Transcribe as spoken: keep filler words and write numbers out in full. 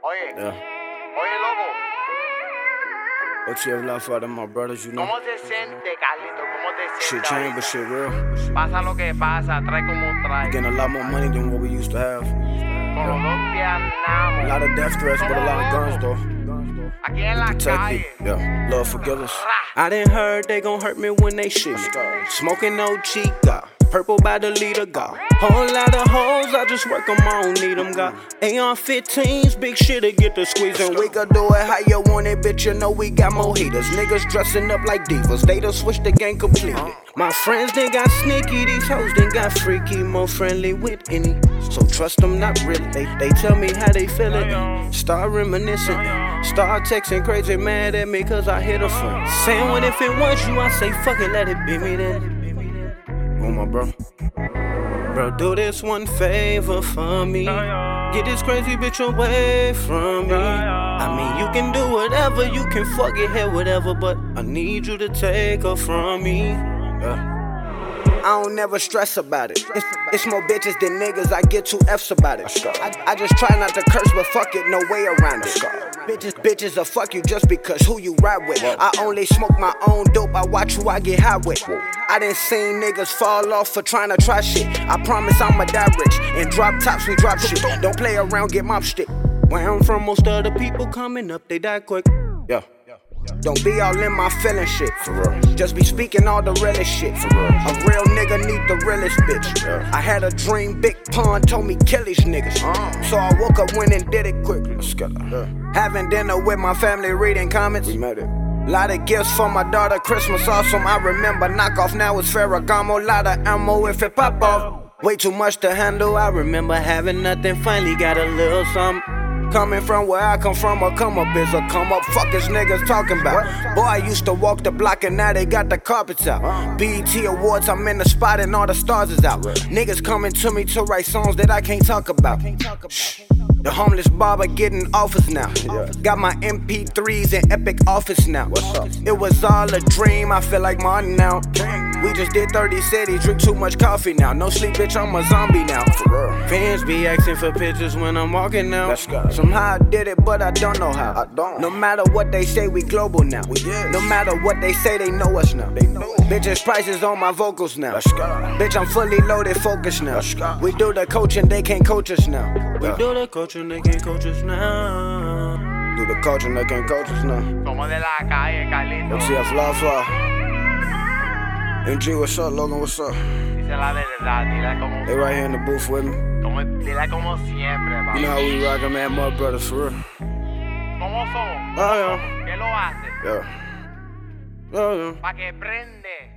Oye, Yeah. oye, loco, What you have left for them, my brothers, you know? ¿cómo se siente, Carlito? ¿Cómo te Shit sientes? changed, but ahorita? shit real. Pasa lo que pasa, trae como trae. Getting a lot more money than what we used to have. Con los dos pies A andamos. lot of death threats, but a lot of guns, though. Aquí en la Protect calle. it. Yeah. Lord, forgive us. Ra. I done heard they gon' hurt me when they shit me. Smoking no Chica. Purple by the leader, got whole lot of hoes, I just work them, I don't need them, got A R fifteens, big shit to get the squeezing. We could do it how you want it, bitch, you know we got more haters. Niggas dressing up like divas, they done switched the game completely. My friends, they got sneaky, these hoes, they got freaky, more friendly with any. So trust them, not really, they, they tell me how they feelin'. Start reminiscing, start texting crazy, mad at me cause I hit a friend. Saying what if it was you, I say fuck it, let it be me then. Oh my bro. Bro, do this one favor for me. Get this crazy bitch away from me. I mean, you can do whatever, you can fuck it, hell, whatever, but I need you to take her from me. Yeah. I don't never stress about it. It's, it's more bitches than niggas, I get two F's about it. I, I just try not to curse, but fuck it, no way around it. Bitches, bitches will fuck you just because who you ride with. I only smoke my own dope, I watch who I get high with. I done seen niggas fall off for trying to try shit. I promise I'ma die rich. And drop tops, we drop shit. Don't play around, get mop stick. Where I'm from, most of the people coming up, they die quick. Yeah. Don't be all in my feelin' shit, for real. Just be speaking all the realest shit, for real. A real nigga need the realest bitch. Yeah. I had a dream, Big Pun told me kill these niggas. Uh. So I woke up, went and did it quickly. Yeah. Having dinner with my family, reading comments. We made it. Lot of gifts for my daughter, Christmas awesome. I remember knockoff, now it's Ferragamo. Lot of ammo if it pop off. Way too much to handle. I remember having nothing, finally got a little something. Coming from where I come from, a come up is a come up. Fuck is niggas talking about. Boy, I used to walk the block and now they got the carpets out. B E T Awards, I'm in the spot and all the stars is out. Niggas coming to me to write songs that I can't talk about. Shh. The homeless barber getting offers now. Got my M P threes in Epic Office now. It was all a dream, I feel like Martin now. We just did thirty cities, drink too much coffee now. No sleep, bitch, I'm a zombie now. Fans be asking for pictures when I'm walking now. Somehow I did it, but I don't know how. I don't. No matter what they say, we global now. We no matter what they say, they know us now. They know. Bitches prices on my vocals now. Bitch, I'm fully loaded, focused now. We do the coaching, they can't coach us now. We do the coaching, they can't coach us now. Do the coaching, they can't coach us now. Somos de la calle, Carlito. Let's see if love for. M G, what's up? Logan, what's up? Dice la verdad, dile como, They right here in the booth with me. como, dile como siempre, You papi. know how we rockin', man, mud brothers for real. ¿Cómo somos? Oh, yeah. ¿Qué lo hace? Yeah. Oh, yeah. Pa' que prende.